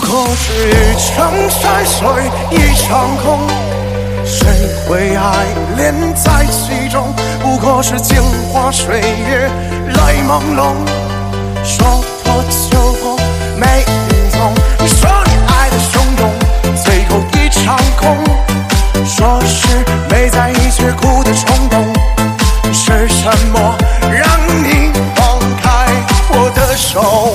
过是一场山水一场空，谁会爱恋在其中？不过是镜花水月泪朦胧，说破就破没影踪。你说你爱的汹涌，最后一场空。说是没在一起哭的冲动，是什么让你放开我的手？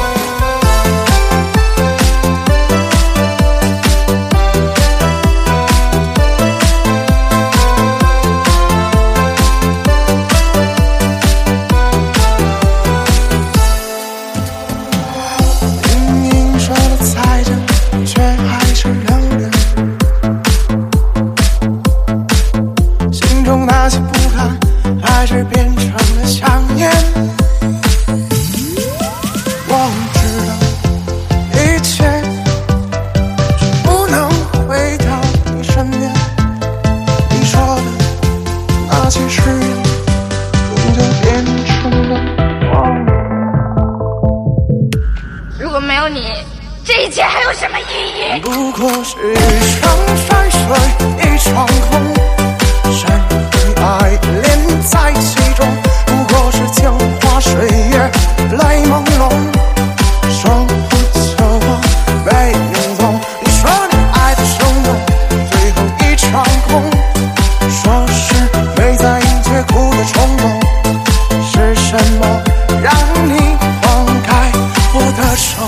不过是一场山水一场空，谁会爱恋在其中？不过是镜花水月泪朦胧，说破就破没影踪。你说你爱的汹涌，最后一场空。说是没在一起哭的冲动，是什么让你放开我的手？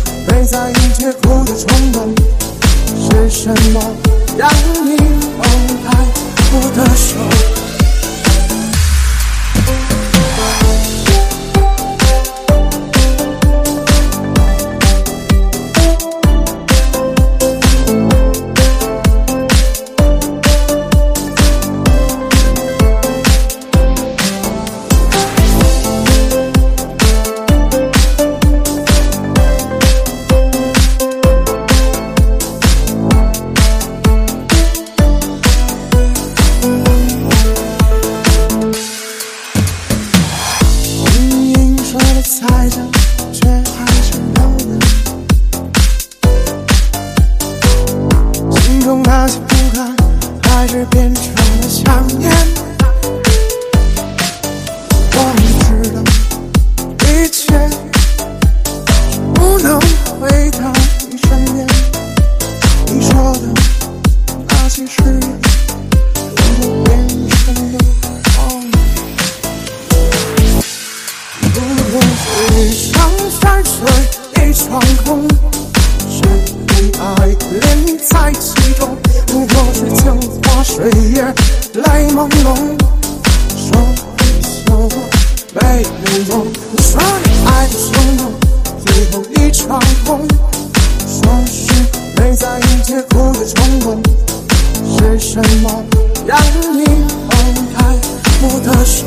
在一切哭的冲动，是什么让你放情感还是变成了想念。我明知道一切不能回到你身边，你说的那些誓言都变成了谎。不过是一场山水一场空，谁会爱恋在其中？不过是镜花水月泪朦胧，说你笑过没人懂，说你爱的汹涌最后一场空，说是没在一起哭的冲动，是什么让你放开我的手？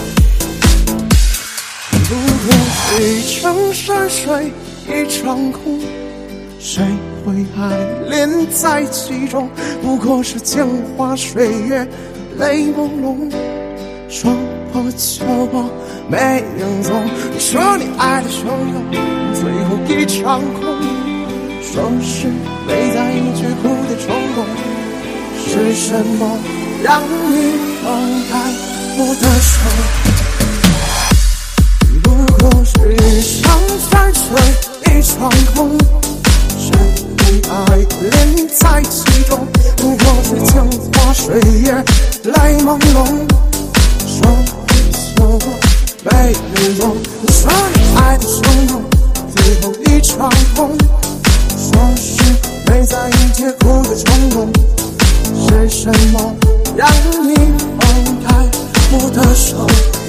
不过是一场山水一场空，谁会爱恋在其中？不过是镜花水月泪朦胧，说破就破没影踪，说你爱的汹涌最后一场空，说是没在一起哭的冲动，是什么让你放开我的手？不过是一场山水一场空，谁会爱恋在其中？不过是镜花水月泪朦胧，说你笑过没人懂，说你爱的汹涌最后一场空，说是没在一起哭的冲动，是什么让你放开我的手？